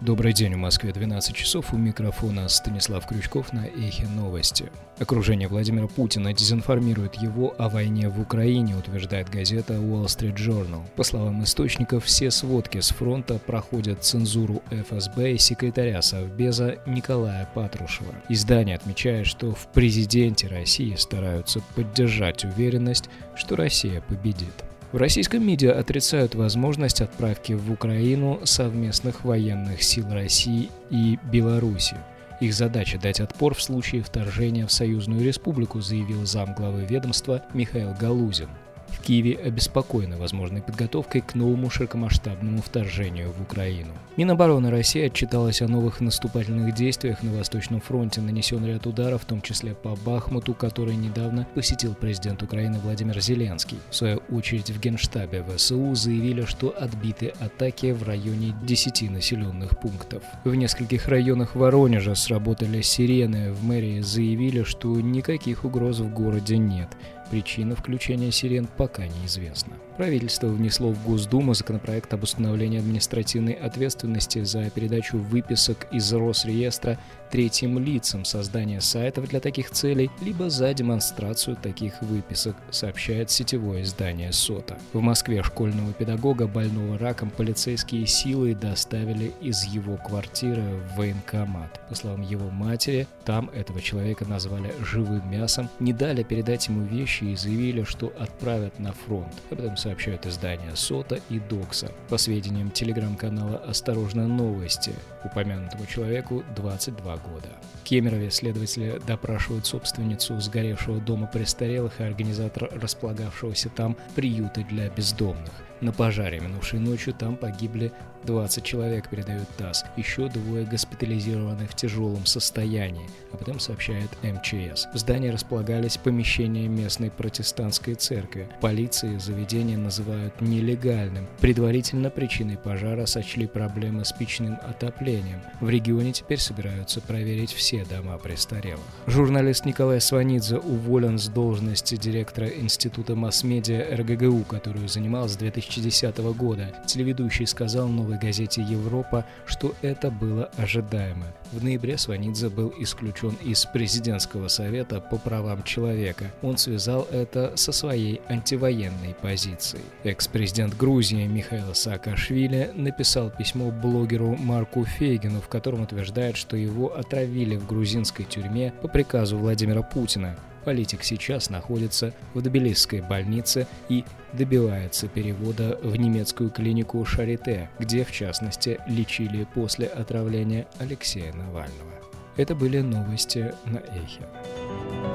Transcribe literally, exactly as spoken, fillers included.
Добрый день, в Москве двенадцать часов, у микрофона Станислав Крючков на Эхе Новости. Окружение Владимира Путина дезинформирует его о войне в Украине, утверждает газета Wall Street Journal. По словам источников, все сводки с фронта проходят цензуру эф эс бэ и секретаря Совбеза Николая Патрушева. Издание отмечает, что в президенте России стараются поддержать уверенность, что Россия победит. В российском МИДе отрицают возможность отправки в Украину совместных военных сил России и Беларуси. Их задача – дать отпор в случае вторжения в союзную республику, заявил замглавы ведомства Михаил Галузин. В Киеве обеспокоены возможной подготовкой к новому широкомасштабному вторжению в Украину. Минобороны России отчиталась о новых наступательных действиях на Восточном фронте. Нанесен ряд ударов, в том числе по Бахмуту, который недавно посетил президент Украины Владимир Зеленский. В свою очередь в Генштабе вэ эс у заявили, что отбиты атаки в районе десяти населенных пунктов. В нескольких районах Воронежа сработали сирены. В мэрии заявили, что никаких угроз в городе нет. Причина включения сирен пока неизвестна. Правительство внесло в Госдуму законопроект об установлении административной ответственности за передачу выписок из Росреестра третьим лицам, создание сайтов для таких целей, либо за демонстрацию таких выписок, сообщает сетевое издание СОТА. В Москве школьного педагога, больного раком, полицейские силы доставили из его квартиры в военкомат. По словам его матери, там этого человека назвали живым мясом, не дали передать ему вещи и заявили, что отправят на фронт. Об этом сообщают издания СОТА и Докса. По сведениям телеграм-канала «Осторожно, новости», упомянутому человеку двадцать два года. В Кемерове следователи допрашивают собственницу сгоревшего дома престарелых и организатора располагавшегося там приюта для бездомных. На пожаре минувшей ночью там погибли двадцать человек, передает ТАСС. Еще двое госпитализированы в тяжелом состоянии. Об этом сообщает эм че эс. В здании располагались помещения местной протестантской церкви. Полиции заведение называют нелегальным. Предварительно причиной пожара сочли проблемы с печным отоплением. В регионе теперь собираются проверить все дома престарелых. Журналист Николай Сванидзе уволен с должности директора Института масс-медиа эр гэ гэ у, которую занимал с две тысячи десятого года. Телеведущий сказал новой газете «Европа», что это было ожидаемо. В ноябре Сванидзе был исключен из президентского совета по правам человека. Он связал это со своей антивоенной позицией. Экс-президент Грузии Михаил Саакашвили написал письмо блогеру Марку Фейгину, в котором утверждает, что его отравили в грузинской тюрьме по приказу Владимира Путина. Политик сейчас находится в Тбилисской больнице и добивается перевода в немецкую клинику Шарите, где, в частности, лечили после отравления Алексея Навального. Это были новости на Эхе.